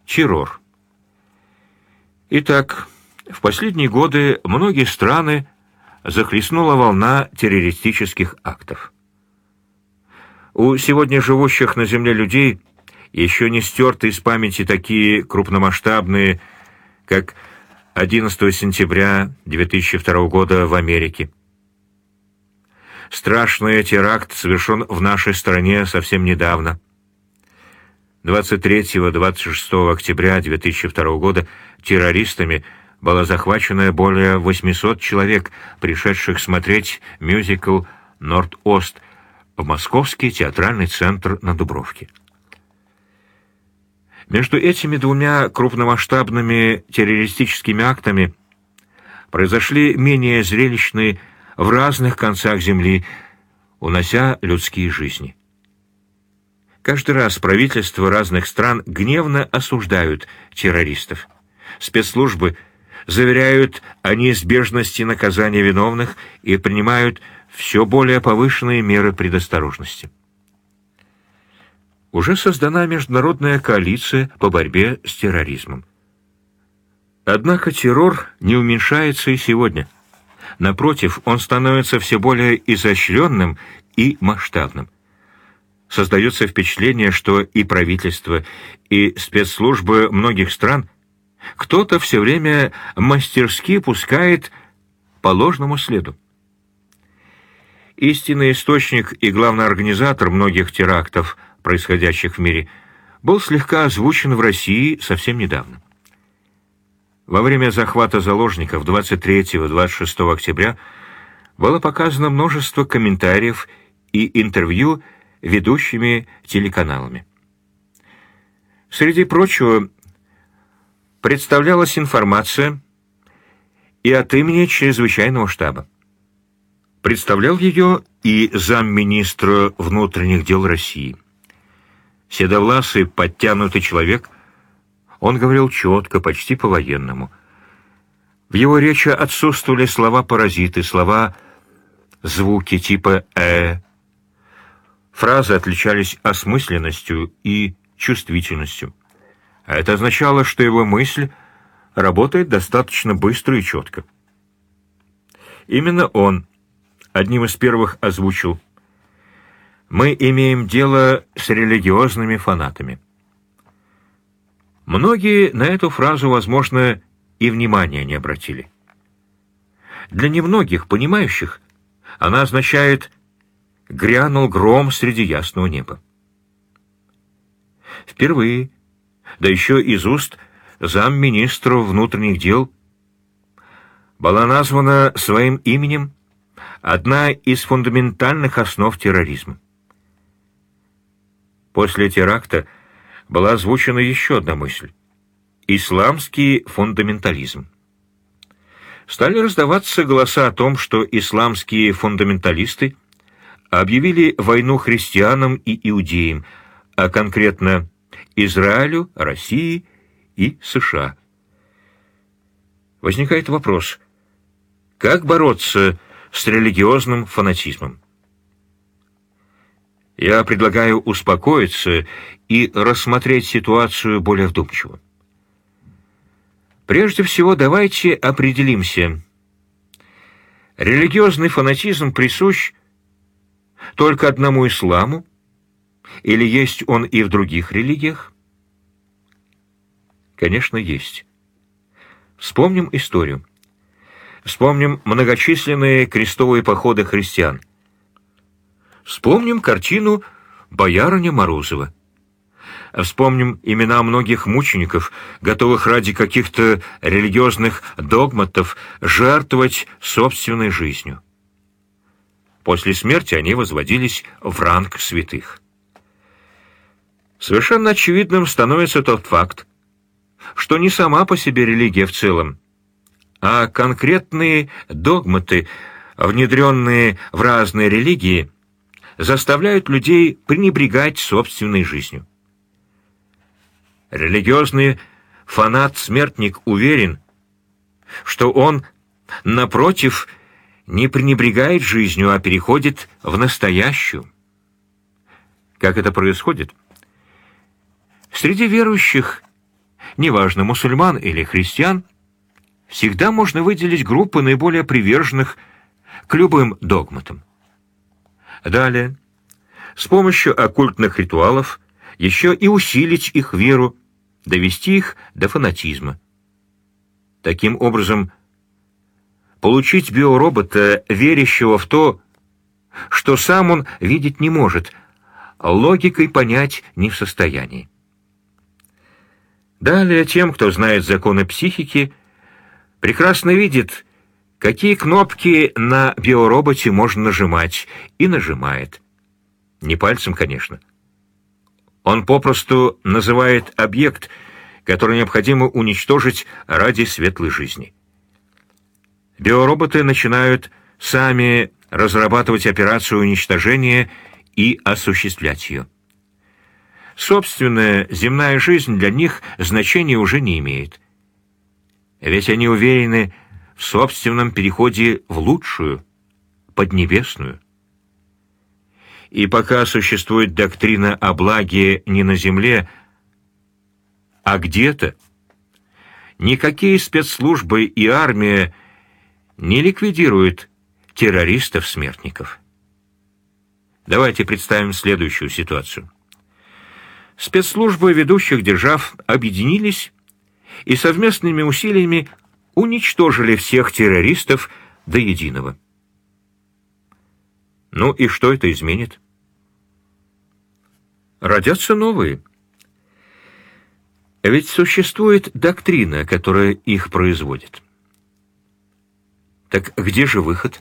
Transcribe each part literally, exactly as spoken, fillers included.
Террор. Итак, в последние годы многие страны захлестнула волна террористических актов. У сегодня живущих на земле людей еще не стерты из памяти такие крупномасштабные, как одиннадцатого сентября две тысячи второго года в Америке. Страшный теракт совершен в нашей стране совсем недавно. двадцать третьего — двадцать шестого октября две тысячи второго года террористами было захвачено более восьмисот человек, пришедших смотреть мюзикл «Норд-Ост» в Московский театральный центр на Дубровке. Между этими двумя крупномасштабными террористическими актами произошли менее зрелищные в разных концах земли, унося людские жизни. Каждый раз правительства разных стран гневно осуждают террористов. Спецслужбы заверяют о неизбежности наказания виновных и принимают все более повышенные меры предосторожности. Уже создана международная коалиция по борьбе с терроризмом. Однако террор не уменьшается и сегодня. Напротив, он становится все более изощренным и масштабным. Создается впечатление, что и правительство, и спецслужбы многих стран кто-то все время мастерски пускает по ложному следу. Истинный источник и главный организатор многих терактов, происходящих в мире, был слегка озвучен в России совсем недавно. Во время захвата заложников двадцать третьего — двадцать шестого октября было показано множество комментариев и интервью ведущими телеканалами. Среди прочего, представлялась информация и от имени чрезвычайного штаба. Представлял ее и замминистра внутренних дел России. Седовласый, подтянутый человек, он говорил четко, почти по-военному. В его речи отсутствовали слова-паразиты, слова-звуки типа «э». Фразы отличались осмысленностью и чувствительностью. А это означало, что его мысль работает достаточно быстро и четко. Именно он одним из первых озвучил: «Мы имеем дело с религиозными фанатами». Многие на эту фразу, возможно, и внимания не обратили. Для немногих понимающих она означает «грянул гром среди ясного неба». Впервые, да еще из уст замминистра внутренних дел, была названа своим именем одна из фундаментальных основ терроризма. После теракта была озвучена еще одна мысль — исламский фундаментализм. Стали раздаваться голоса о том, что исламские фундаменталисты объявили войну христианам и иудеям, а конкретно Израилю, России и США. Возникает вопрос: как бороться с религиозным фанатизмом? Я предлагаю успокоиться и рассмотреть ситуацию более вдумчиво. Прежде всего, давайте определимся. Религиозный фанатизм присущ только одному исламу, или есть он и в других религиях? Конечно, есть. Вспомним историю. Вспомним многочисленные крестовые походы христиан. Вспомним картину «Боярыня Морозова». Вспомним имена многих мучеников, готовых ради каких-то религиозных догматов жертвовать собственной жизнью. После смерти они возводились в ранг святых. Совершенно очевидным становится тот факт, что не сама по себе религия в целом, а конкретные догматы, внедренные в разные религии, заставляют людей пренебрегать собственной жизнью. Религиозный фанат-смертник уверен, что он, напротив, не пренебрегает жизнью, а переходит в настоящую. Как это происходит? Среди верующих неважно, мусульман или христиан, всегда можно выделить группы наиболее приверженных к любым догматам. Далее, с помощью оккультных ритуалов еще и усилить их веру, довести их до фанатизма. Таким образом, получить биоробота, верящего в то, что сам он видеть не может, логикой понять не в состоянии. Далее, тем, кто знает законы психики, прекрасно видит, какие кнопки на биороботе можно нажимать, и нажимает. Не пальцем, конечно. Он попросту называет объект, который необходимо уничтожить ради светлой жизни. Биороботы начинают сами разрабатывать операцию уничтожения и осуществлять ее. Собственная земная жизнь для них значения уже не имеет. Ведь они уверены в собственном переходе в лучшую, поднебесную. И пока существует доктрина о благе не на земле, а где-то, никакие спецслужбы и армия не ликвидируют террористов-смертников. Давайте представим следующую ситуацию. Спецслужбы ведущих держав объединились и совместными усилиями уничтожили всех террористов до единого. Ну и что это изменит? Родятся новые. Ведь существует доктрина, которая их производит. Так где же выход?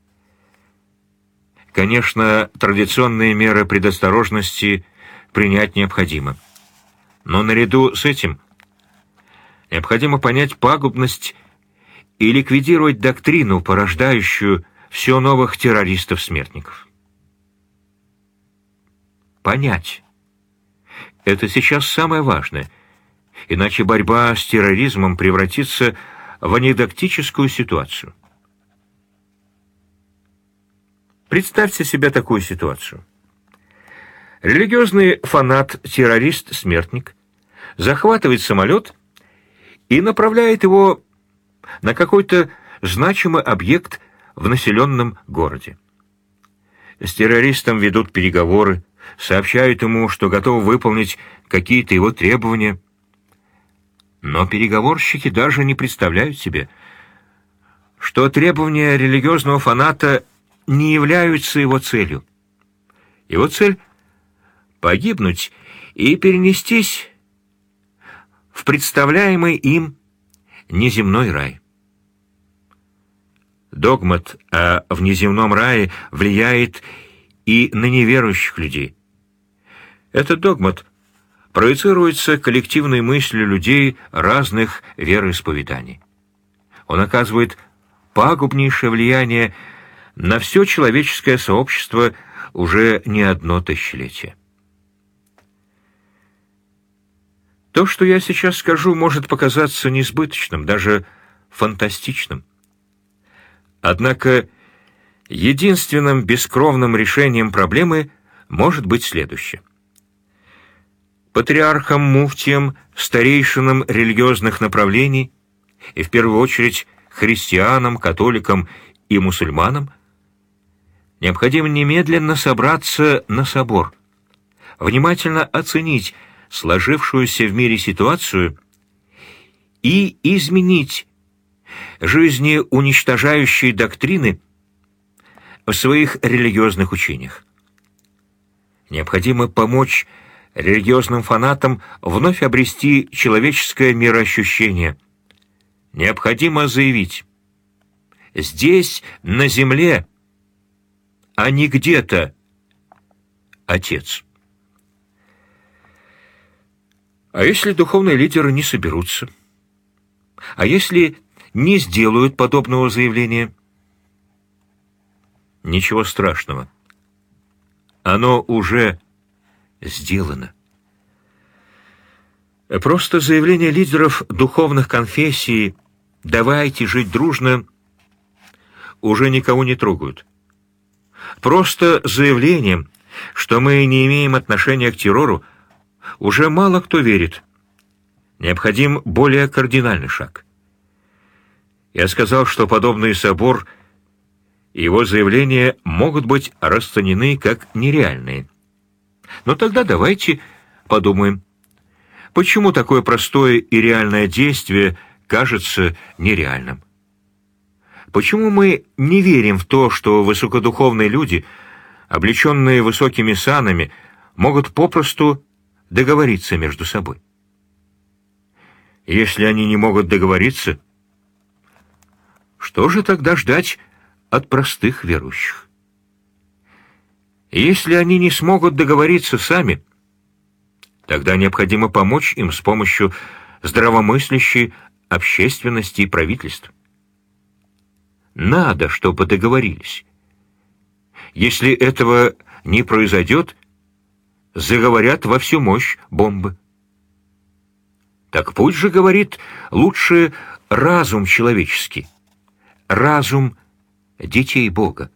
Конечно, традиционные меры предосторожности принять необходимо. Но наряду с этим необходимо понять пагубность и ликвидировать доктрину, порождающую все новых террористов-смертников. Понять. Это сейчас самое важное, иначе борьба с терроризмом превратится в анекдотическую ситуацию. Представьте себе такую ситуацию. Религиозный фанат-террорист-смертник захватывает самолет и направляет его на какой-то значимый объект в населенном городе. С террористом ведут переговоры, сообщают ему, что готовы выполнить какие-то его требования. Но переговорщики даже не представляют себе, что требования религиозного фаната не являются его целью. Его цель — погибнуть и перенестись в представляемый им неземной рай. Догмат о внеземном рае влияет и на неверующих людей. Этот догмат проецируется коллективной мыслью людей разных вероисповеданий. Он оказывает пагубнейшее влияние на все человеческое сообщество уже не одно тысячелетие. То, что я сейчас скажу, может показаться несбыточным, даже фантастичным. Однако единственным бескровным решением проблемы может быть следующее. Патриархам, муфтиям, старейшинам религиозных направлений, и в первую очередь христианам, католикам и мусульманам, необходимо немедленно собраться на собор, внимательно оценить сложившуюся в мире ситуацию и изменить жизнеуничтожающие доктрины в своих религиозных учениях. Необходимо помочь религиозным фанатам вновь обрести человеческое мироощущение. Необходимо заявить: здесь, на земле, а не где-то, Отец. А если духовные лидеры не соберутся? А если не сделают подобного заявления? Ничего страшного. Оно уже сделано. Просто заявление лидеров духовных конфессий «давайте жить дружно» уже никого не трогают. Просто заявлением, что мы не имеем отношения к террору, уже мало кто верит. Необходим более кардинальный шаг. Я сказал, что подобный собор и его заявления могут быть расценены как нереальные. Но тогда давайте подумаем, почему такое простое и реальное действие кажется нереальным? Почему мы не верим в то, что высокодуховные люди, облеченные высокими санами, могут попросту договориться между собой? Если они не могут договориться, что же тогда ждать от простых верующих? Если они не смогут договориться сами, тогда необходимо помочь им с помощью здравомыслящей общественности и правительств. Надо, чтобы договорились. Если этого не произойдет, заговорят во всю мощь бомбы. Так пусть же говорит лучше разум человеческий, разум детей Бога.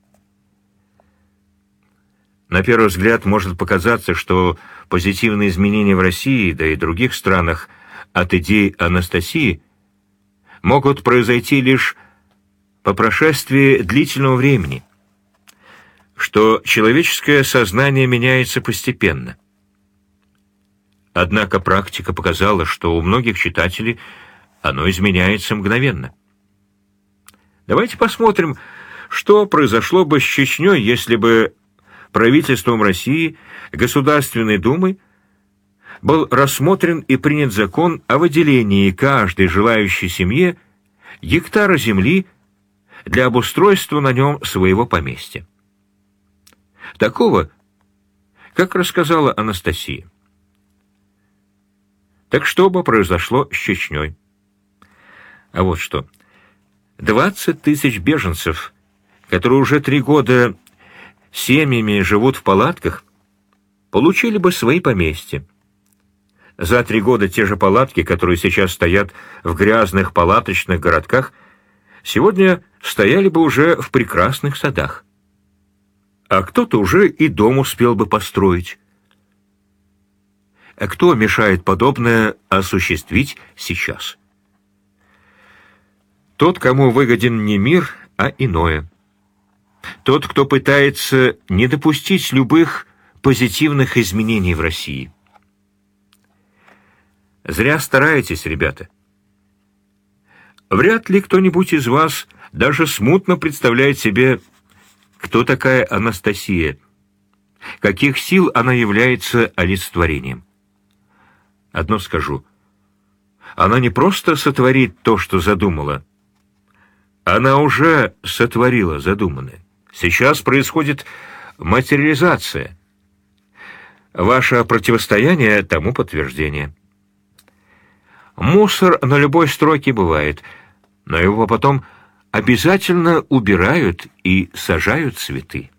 На первый взгляд может показаться, что позитивные изменения в России, да и других странах от идей Анастасии могут произойти лишь по прошествии длительного времени, что человеческое сознание меняется постепенно. Однако практика показала, что у многих читателей оно изменяется мгновенно. Давайте посмотрим, что произошло бы с Чечней, если бы правительством России, Государственной Думой, был рассмотрен и принят закон о выделении каждой желающей семье гектара земли для обустройства на нем своего поместья. Такого, как рассказала Анастасия. Так что бы произошло с Чечней? А вот что. двадцать тысяч беженцев, которые уже три года семьями живут в палатках, получили бы свои поместья. За три года те же палатки, которые сейчас стоят в грязных палаточных городках, сегодня стояли бы уже в прекрасных садах. А кто-то уже и дом успел бы построить. А кто мешает подобное осуществить сейчас? Тот, кому выгоден не мир, а иное. Тот, кто пытается не допустить любых позитивных изменений в России. Зря стараетесь, ребята. Вряд ли кто-нибудь из вас даже смутно представляет себе, кто такая Анастасия, каких сил она является олицетворением. Одно скажу. Она не просто сотворит то, что задумала. Она уже сотворила задуманное. Сейчас происходит материализация. Ваше противостояние тому подтверждение. Мусор на любой стройке бывает, но его потом обязательно убирают и сажают цветы.